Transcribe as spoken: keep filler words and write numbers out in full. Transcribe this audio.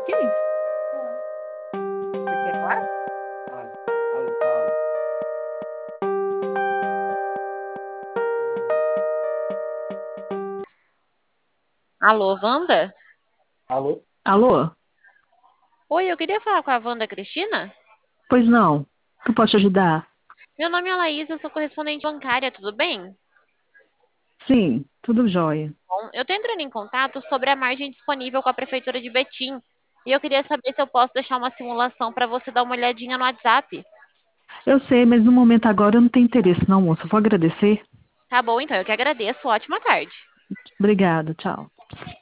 Que isso? Você quer falar? Alô, alô, fala. Alô, Wanda? Alô? Alô? Oi, eu queria falar com a Wanda Cristina. Pois não. Tu pode te ajudar? Meu nome é Laís, eu sou correspondente bancária, tudo bem? Sim, tudo jóia. Bom, eu tô entrando em contato sobre a margem disponível com a Prefeitura de Betim. E eu queria saber se eu posso deixar uma simulação para você dar uma olhadinha no WhatsApp. Eu sei, mas no momento agora eu não tenho interesse não, moça. Vou agradecer. Tá bom, então, eu que agradeço. Ótima tarde. Obrigada, tchau.